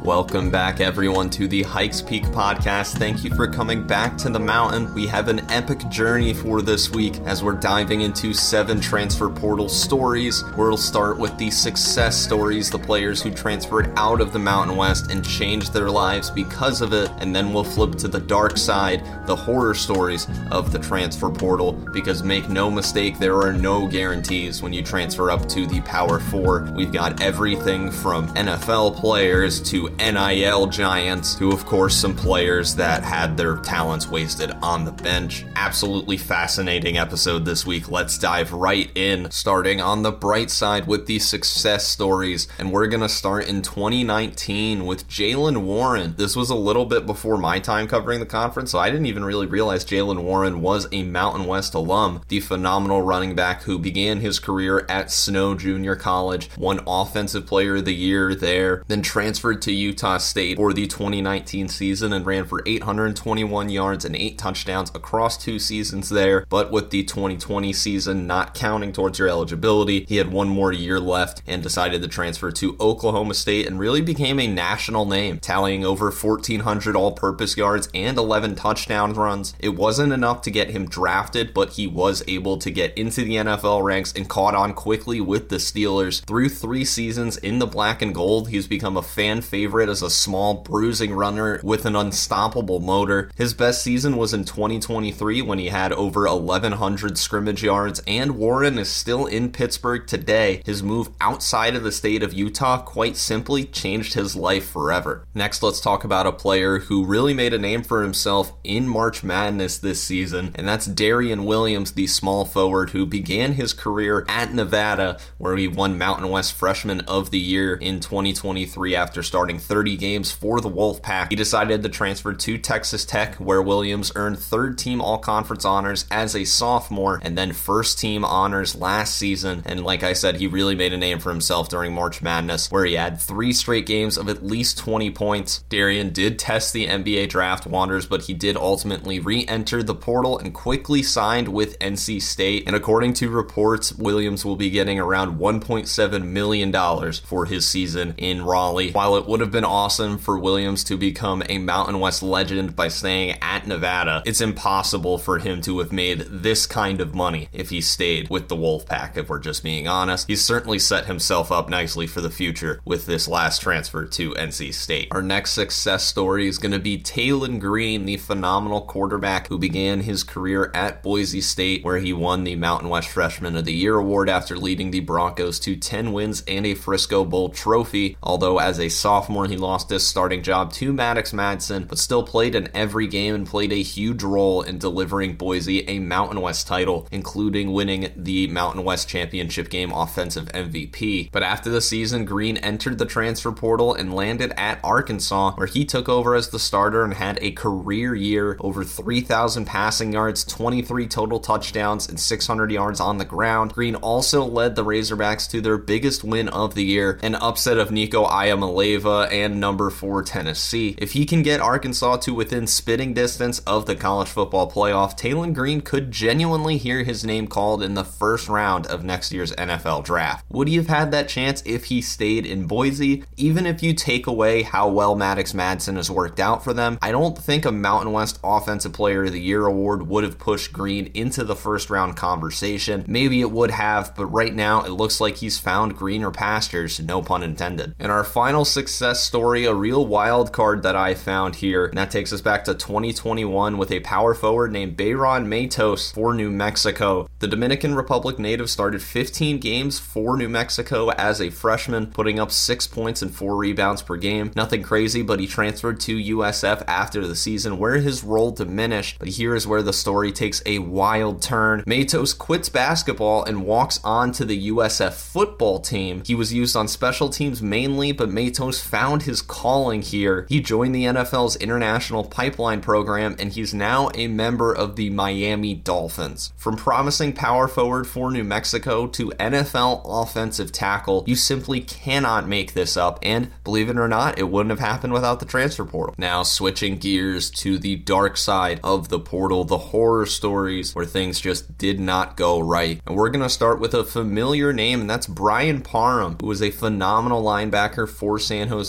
Welcome back, everyone, to the Hikes Peak podcast. Thank you for coming back to the mountain. We have an epic journey for this week as we're diving into 7 transfer portal stories. We'll start with the success stories, the players who transferred out of the Mountain West and changed their lives because of it, and then we'll flip to the dark side, the horror stories of the transfer portal, because make no mistake, there are no guarantees when you transfer up to the Power 4. We've got everything from NFL players to NIL giants to, of course, some players that had their talents wasted on the bench. Absolutely fascinating episode this week. Let's dive right in, starting on the bright side with the success stories. And we're going to start in 2019 with Jaylen Warren. This was a little bit before my time covering the conference, so I didn't even really realize Jaylen Warren was a Mountain West alum. The phenomenal running back who began his career at Snow Junior College, won Offensive Player of the Year there, then transferred to Utah State for the 2019 season and ran for 821 yards and 8 touchdowns across 2 seasons there. But with the 2020 season not counting towards your eligibility, he had 1 more year left and decided to transfer to Oklahoma State and really became a national name, tallying over 1,400 all-purpose yards and 11 touchdown runs. It wasn't enough to get him drafted, but he was able to get into the NFL ranks and caught on quickly with the Steelers. Through 3 seasons in the black and gold, he's become a fan favorite as a small, bruising runner with an unstoppable motor. His best season was in 2023 when he had over 1,100 scrimmage yards, and Warren is still in Pittsburgh today. His move outside of the state of Utah quite simply changed his life forever. Next, let's talk about a player who really made a name for himself in March Madness this season, and that's Darian Williams, the small forward who began his career at Nevada, where he won Mountain West Freshman of the Year in 2023 after starting 30 games for the Wolfpack. He decided to transfer to Texas Tech, where Williams earned 3rd team all-conference honors as a sophomore and then 1st team honors last season. And like I said, he really made a name for himself during March Madness, where he had 3 straight games of at least 20 points. Darian did test the NBA draft waters, but he did ultimately re-enter the portal and quickly signed with NC State. And according to reports, Williams will be getting around $1.7 million for his season in Raleigh. While it would have been awesome for Williams to become a Mountain West legend by staying at Nevada, it's impossible for him to have made this kind of money if he stayed with the Wolfpack, if we're just being honest. He's certainly set himself up nicely for the future with this last transfer to NC State. Our next success story is going to be Taylen Green, the phenomenal quarterback who began his career at Boise State, where he won the Mountain West Freshman of the Year award after leading the Broncos to 10 wins and a Frisco Bowl trophy. Although as a sophomore, he lost his starting job to Maddox Madsen, but still played in every game and played a huge role in delivering Boise a Mountain West title, including winning the Mountain West Championship game offensive MVP. But after the season, Green entered the transfer portal and landed at Arkansas, where he took over as the starter and had a career year, over 3,000 passing yards, 23 total touchdowns, and 600 yards on the ground. Green also led the Razorbacks to their biggest win of the year, an upset of Nico Iamaleava and number 4 Tennessee. If he can get Arkansas to within spitting distance of the college football playoff, Taylen Green could genuinely hear his name called in the first round of next year's NFL draft. Would he have had that chance if he stayed in Boise? Even if you take away how well Maddox Madsen has worked out for them, I don't think a Mountain West Offensive Player of the Year award would have pushed Green into the first round conversation. Maybe it would have, but right now it looks like he's found greener pastures, no pun intended. And our final success story, a real wild card that I found here, and that takes us back to 2021 with a power forward named Bayron Matos for New Mexico. The Dominican Republic native started 15 games for New Mexico as a freshman, putting up 6 points and 4 rebounds per game. Nothing crazy, but he transferred to USF after the season where his role diminished. But here is where the story takes a wild turn. Matos quits basketball and walks on to the USF football team. He was used on special teams mainly, but Matos found his calling here. He joined the NFL's International Pipeline program, and he's now a member of the Miami Dolphins. From promising power forward for New Mexico to NFL offensive tackle, you simply cannot make this up, and believe it or not, it wouldn't have happened without the transfer portal. Now, switching gears to the dark side of the portal, the horror stories where things just did not go right. And we're going to start with a familiar name, and that's Brian Parham, who was a phenomenal linebacker for San Jose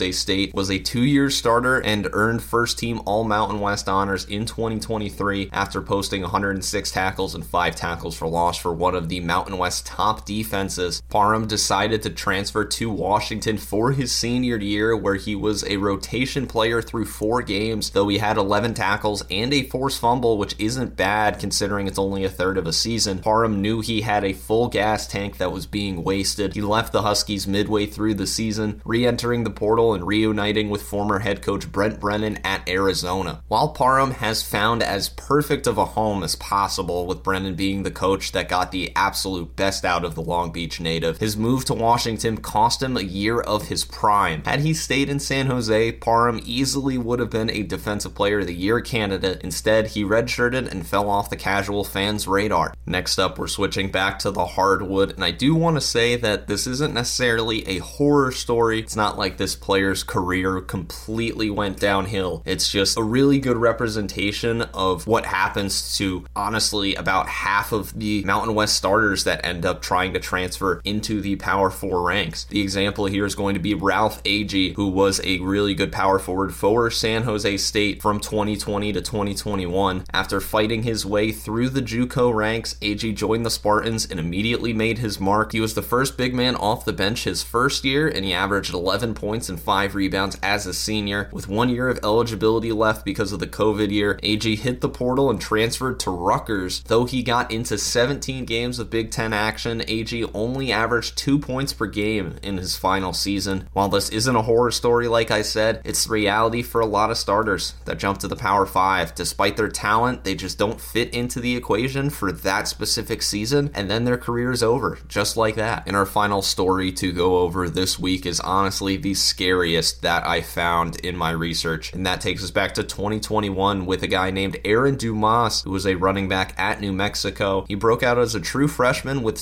Jose State, was a 2-year starter and earned first-team All-Mountain West honors in 2023 after posting 106 tackles and 5 tackles for loss for one of the Mountain West top defenses. Parham decided to transfer to Washington for his senior year, where he was a rotation player through 4 games, though he had 11 tackles and a forced fumble, which isn't bad considering it's only a third of a season. Parham knew he had a full gas tank that was being wasted. He left the Huskies midway through the season, re-entering the portal and reuniting with former head coach Brent Brennan at Arizona. While Parham has found as perfect of a home as possible, with Brennan being the coach that got the absolute best out of the Long Beach native, his move to Washington cost him a year of his prime. Had he stayed in San Jose, Parham easily would have been a Defensive Player of the Year candidate. Instead, he redshirted and fell off the casual fans' radar. Next up, we're switching back to the hardwood, and I do want to say that this isn't necessarily a horror story. It's not like this player's career completely went downhill. It's just a really good representation of what happens to, honestly, about half of the Mountain West starters that end up trying to transfer into the Power 4 ranks. The example here is going to be Ralph Agee, who was a really good power forward for San Jose State from 2020 to 2021. After fighting his way through the JUCO ranks, Agee joined the Spartans and immediately made his mark. He was the first big man off the bench his first year, and he averaged 11 points and 5 rebounds as a senior. With 1 year of eligibility left because of the COVID year, Agee hit the portal and transferred to Rutgers. Though he got into 17 games of Big Ten action, Agee only averaged 2 points per game in his final season. While this isn't a horror story, like I said, it's the reality for a lot of starters that jump to the Power 5. Despite their talent, they just don't fit into the equation for that specific season, and then their career is over, just like that. And our final story to go over this week is honestly the scariest that I found in my research, and that takes us back to 2021 with a guy named Aaron Dumas, who was a running back at New Mexico. He broke out as a true freshman with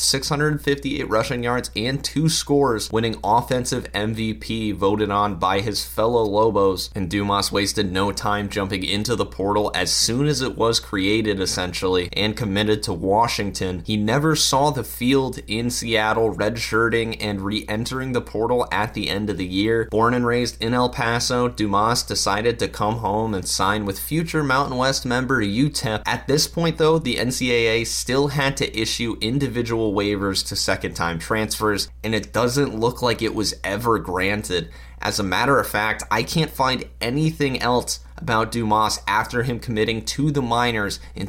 658 rushing yards and 2 scores, winning Offensive MVP, voted on by his fellow Lobos. And Dumas wasted no time jumping into the portal as soon as it was created, essentially, and committed to Washington. He never saw the field in Seattle, redshirting and re-entering the portal at the end of the year. Born and raised in El Paso, Dumas decided to come home and sign with future Mountain West member UTEP. At this point, though, the NCAA still had to issue individual waivers to second-time transfers, and it doesn't look like it was ever granted. As a matter of fact, I can't find anything else about Dumas after him committing to the minors in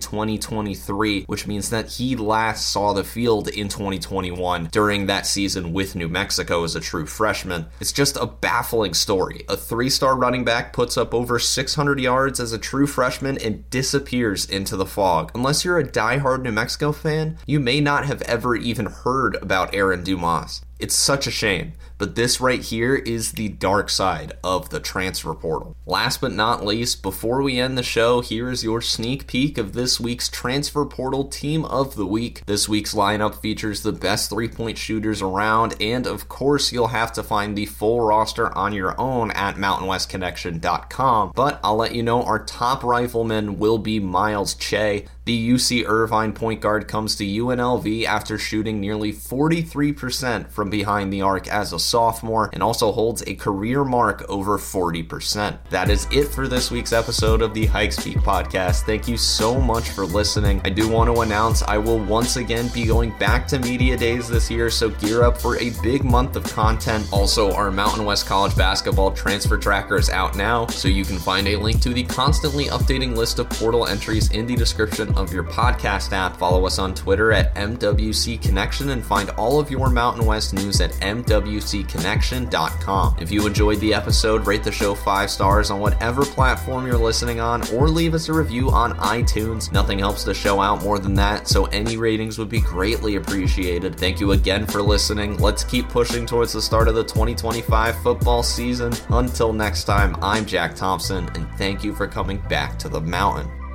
2023, which means that he last saw the field in 2021 during that season with New Mexico as a true freshman. It's just a baffling story. A 3-star running back puts up over 600 yards as a true freshman and disappears into the fog. Unless you're a diehard New Mexico fan, you may not have ever even heard about Aaron Dumas. It's such a shame, but this right here is the dark side of the transfer portal. Last but not least, before we end the show, here is your sneak peek of this week's transfer portal team of the week. This week's lineup features the best 3-point shooters around, and of course you'll have to find the full roster on your own at mountainwestconnection.com, but I'll let you know our top rifleman will be Miles Che. The UC Irvine point guard comes to UNLV after shooting nearly 43% from behind the arc as a sophomore, and also holds a career mark over 40%. That is it for this week's episode of the Hikes Peak podcast. Thank you so much for listening. I do want to announce I will once again be going back to media days this year, so gear up for a big month of content. Also, our Mountain West College basketball transfer tracker is out now, so you can find a link to the constantly updating list of portal entries in the description of your podcast app. Follow us on Twitter at MWC Connection and find all of your Mountain West news at MWCconnection.com. If you enjoyed the episode, rate the show 5 stars on whatever platform you're listening on, or leave us a review on iTunes. Nothing helps the show out more than that, so any ratings would be greatly appreciated. Thank you again for listening. Let's keep pushing towards the start of the 2025 football season. Until next time, I'm Jack Thompson, and thank you for coming back to the mountain.